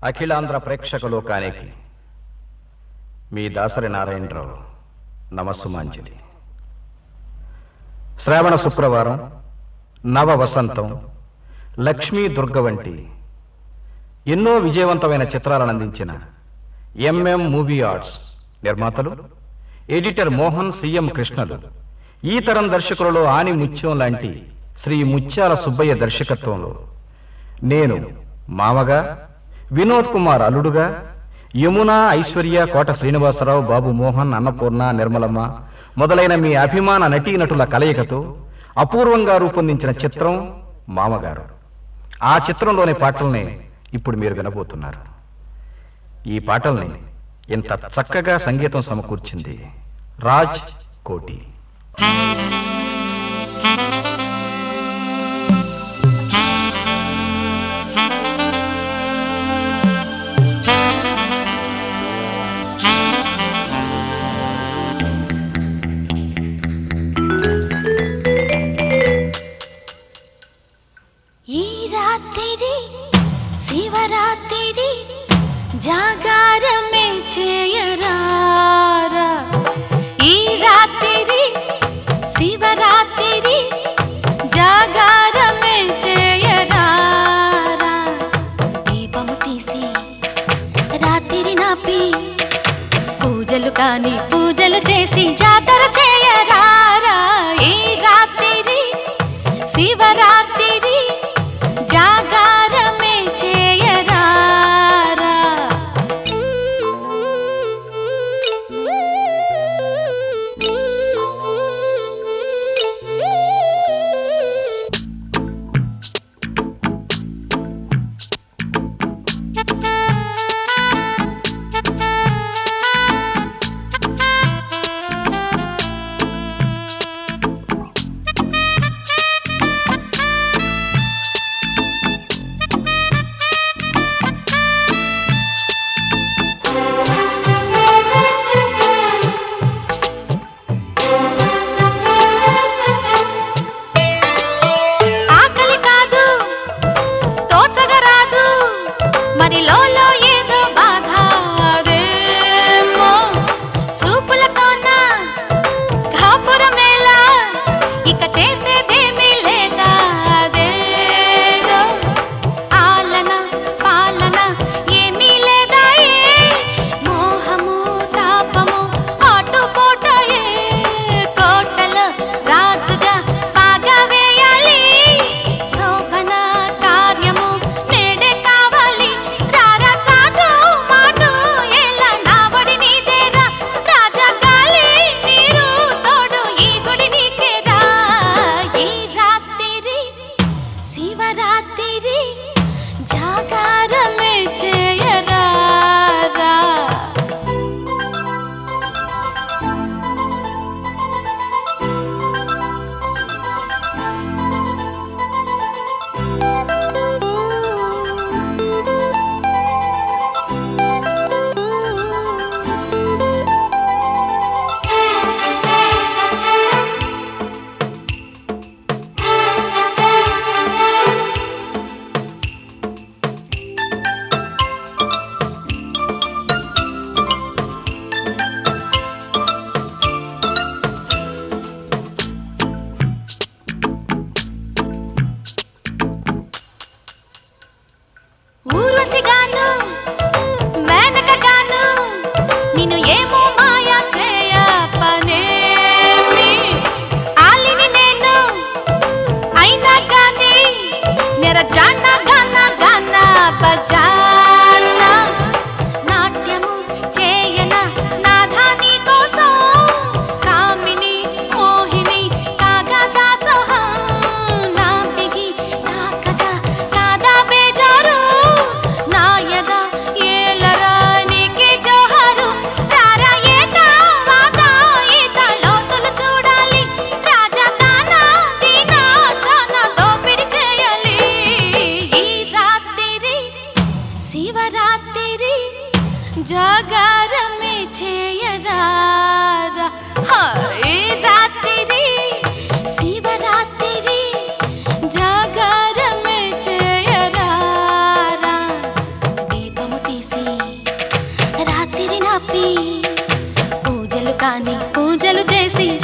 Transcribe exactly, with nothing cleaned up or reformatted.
అఖిలాంధ్ర ప్రేక్షక లోకానికి మీ దాసరి నారాయణరావు నమస్సుమాంజలి. శ్రావణ శుక్రవారం, నవ వసంతం, లక్ష్మీ దుర్గ వంటి ఎన్నో విజయవంతమైన చిత్రాలను అందించిన ఎంఎం మూవీ ఆర్ట్స్ నిర్మాతలు ఎడిటర్ మోహన్ సిఎం కృష్ణలు ఈ తరం దర్శకులలో ఆని ముత్యం లాంటి శ్రీ ముత్యాల సుబ్బయ్య దర్శకత్వంలో నేను మామగా, వినోద్ కుమార్ అల్లుడుగా, యమున, ఐశ్వర్య, కోట శ్రీనివాసరావు, బాబు మోహన్, అన్నపూర్ణ, నిర్మలమ్మ మొదలైన మీ అభిమాన నటీనటుల కలయికతో అపూర్వంగా రూపొందించిన చిత్రం మామగారు. ఆ చిత్రంలోని పాటల్ని ఇప్పుడు మీరు వినబోతున్నారు. ఈ పాటల్ని ఇంత చక్కగా సంగీతం సమకూర్చింది రాజ్ కోటి. శివరాత్రి జాగారమే చేయరారా, ఈ రాత్రి శివరాత్రి జాగారమే చేయరారా. దీపము తీసి రాత్రి నాపి పూజలు కాని పూజలు చేసి జాతర చేయరారా. ఈ రాత్రి శివరాత్రి జాగారమే చేయరారా. జాగారమే చేయరారా. ఈ రాత్రి శివరాత్రి జాగారమే చేయరారా. దీపము తీసి రాత్రి నాపి పూజలు కాని పూజలు చేసి